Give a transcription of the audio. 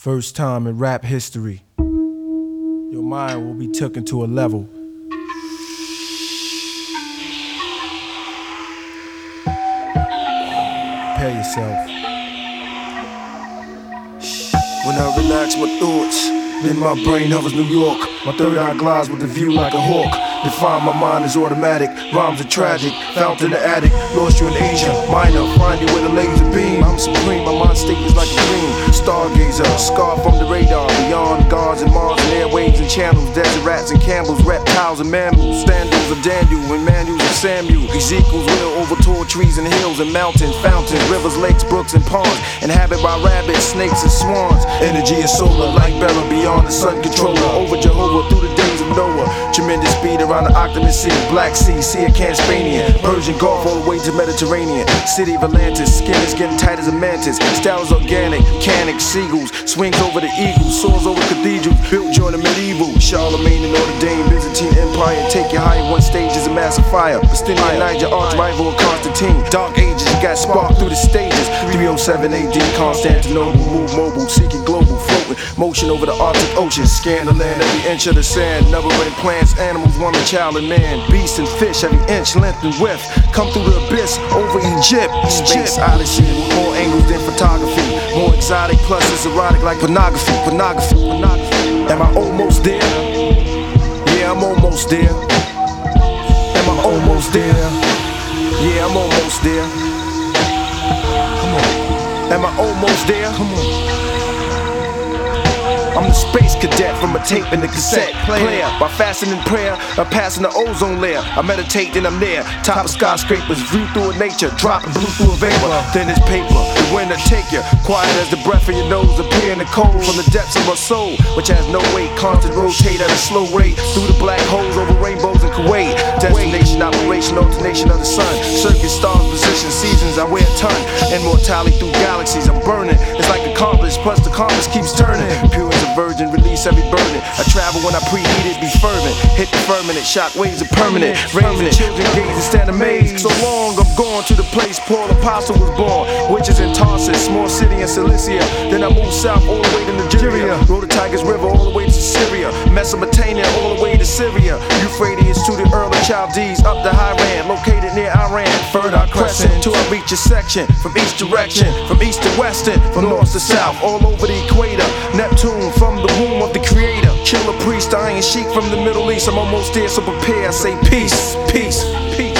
First time in rap history, your mind will be taken to a level. Prepare yourself. When I relax my thoughts, then my brain hovers New York. My third eye glides with a view like a hawk. Define my mind is automatic, rhymes are tragic. Found in the attic, lost you in Asia Minor, find you with a laser beam. I'm supreme, my mind state is like a dream. Stargazer, scar from the radar. Beyond gods and Mars and airwaves and channels. Desert rats and Campbells, reptiles and mammals. Standards of Daniel and manuals of Samuel. Ezekiel's will over tall trees and hills and mountains. Fountains, rivers, lakes, brooks and ponds. Inhabited by rabbits, snakes and swans. Energy is solar, like Bella beyond the sun controller. Over Jehovah through the days of Noah. Tremendous speed around the Octagon Sea, Black Sea, Sea of Caspanian, Persian Gulf all the way to Mediterranean. City of Atlantis, skin is getting tight as a mantis. Style is organic, mechanic, seagulls, swings over the eagles, soars over cathedrals, built during the medieval. Charlemagne and Notre Dame, Byzantine Empire, take your height one stage is a massive fire. Justinian, Niger, arch rival of Constantine. Dark ages, you got sparked through the stages. 307 AD, Constantinople, move mobile, seeking global, floating, motion over the Arctic Ocean. Scan the land, every inch of the sand, never in plants, animals, woman, child and man, beast and fish, every inch, length and width. Come through the abyss, over Egypt. Space odyssey, more angles than photography. More exotic, plus it's erotic like pornography. Am I almost there? Yeah, I'm almost there. Am I almost there? Yeah, I'm almost there. Come on. Am I almost there? Come on. I'm the space cadet from a tape and the cassette player. By fasting in prayer, I'm passing the ozone layer. I meditate, then I'm there. Top of skyscrapers, view through a nature. Dropping blue through a vapor. Then it's paper, the wind to take you. Quiet as the breath in your nose, appear in the cold from the depths of my soul, which has no weight. Constant rotate at a slow rate. Through the black holes over rainbows in Kuwait. Destination, operation, alternation of the sun. Circuit, stars, position, seasons. I wear a ton. Immortality through galaxies. I'm burning. It's like a compass, plus the compass keeps turning. Pure as a virgin, release every burden. I travel when I preheat it, be fervent. Hit the firmament, shock waves are permanent. Raising children, gaze and stand amazed. So long I'm gone to the place Paul Apostle was born, which is in Tarsus, small city in Cilicia. Then I moved south all the way to Nigeria. Rode the Tigris River all the way to Syria. Mesopotamia all the way to Syria. Euphrates to the early Chaldees, up to Hiran, located near Iran. Fertile crescent till I reach a section. From each direction, from east to western, from north to south, all over the equator. Neptune from the womb of the creator. Killer priest, Iron Sheik from the Middle East. I'm almost there, so prepare. I say peace, peace, peace.